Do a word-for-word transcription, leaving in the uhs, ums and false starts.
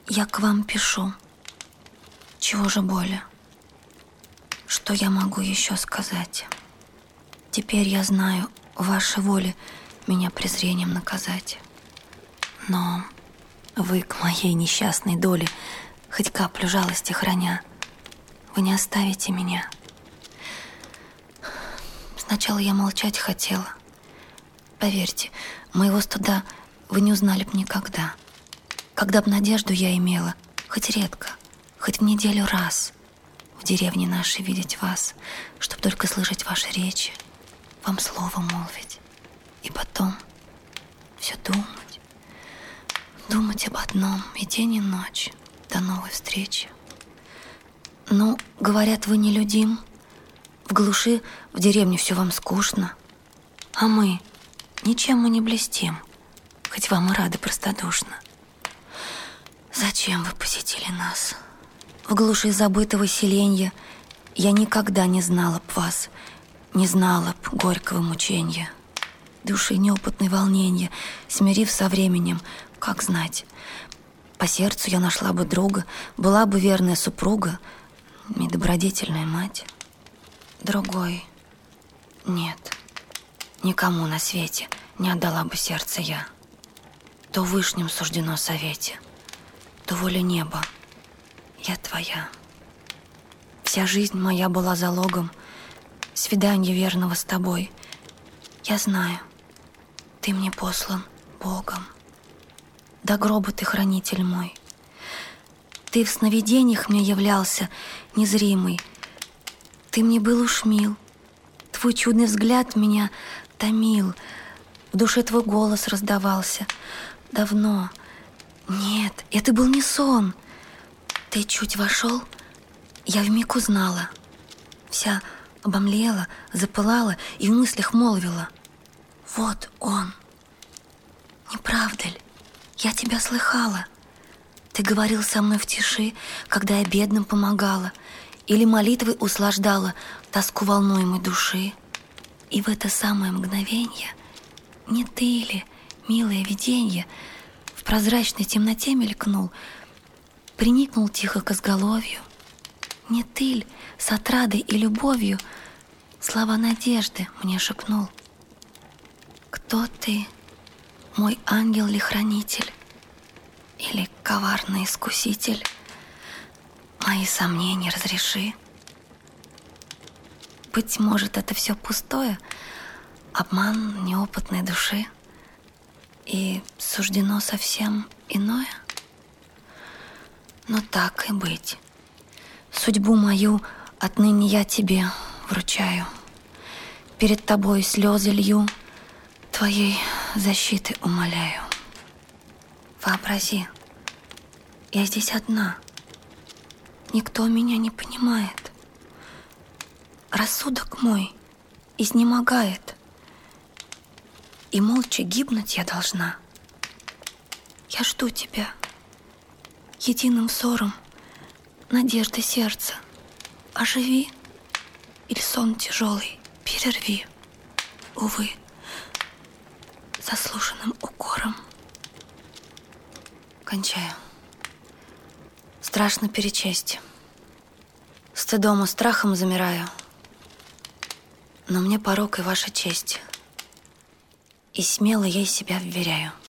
Я к вам пишу. Чего же более? Что я могу еще сказать? Теперь я знаю, вашей воле меня презрением наказать. Но вы к моей несчастной доле, хоть каплю жалости храня, вы не оставите меня. Сначала я молчать хотела. Поверьте, моего стыда вы не узнали б никогда. Когда б надежду я имела, хоть редко, хоть в неделю раз, в деревне нашей видеть вас, чтоб только слышать ваши речи, вам слово молвить, и потом все думать, думать об одном и день, и ночь до новой встречи. Ну, говорят, вы нелюдим, в глуши, в деревне все вам скучно, а мы, ничем мы не блестим, хоть вам и рады простодушно. Зачем вы посетили нас? В глуши забытого селенья я никогда не знала б вас, не знала б горького мученья, души неопытной волненья, смирив со временем, как знать. По сердцу я нашла бы друга, была бы верная супруга и добродетельная мать. Другой нет, никому на свете не отдала бы сердце я. То вышним суждено совете, то воля неба, я твоя. Вся жизнь моя была залогом свидания верного с тобой. Я знаю, ты мне послан Богом. До гроба ты хранитель мой. Ты в сновидениях мне являлся незримый. Ты мне был уж мил. Твой чудный взгляд меня томил. В душе твой голос раздавался давно. Нет, это был не сон. Ты чуть вошел, я вмиг узнала. Вся обомлела, запылала и в мыслях молвила: вот он. Не правда ли? Я тебя слыхала. Ты говорил со мной в тиши, когда я бедным помогала, или молитвой услаждала тоску волнуемой души. И в это самое мгновенье не ты ли, милое виденье, в прозрачной темноте мелькнул, приникнул тихо к изголовью? Не ты ль с отрадой и любовью слова надежды мне шепнул? Кто ты, мой ангел ли хранитель, или коварный искуситель? Мои сомнения разреши. Быть может, это все пустое, обман неопытной души, и суждено совсем иное? Но так и быть. Судьбу мою отныне я тебе вручаю. Перед тобой слезы лью, твоей защиты умоляю. Вообрази, я здесь одна. Никто меня не понимает. Рассудок мой изнемогает, и молча гибнуть я должна. Я жду тебя. Единым ссором надежды сердца оживи, или сон тяжелый перерви, увы, заслуженным укором. Кончаю. Страшно перечесть. Стыдом и страхом замираю. Но мне порок и ваша честь, и смело ей себя вверяю.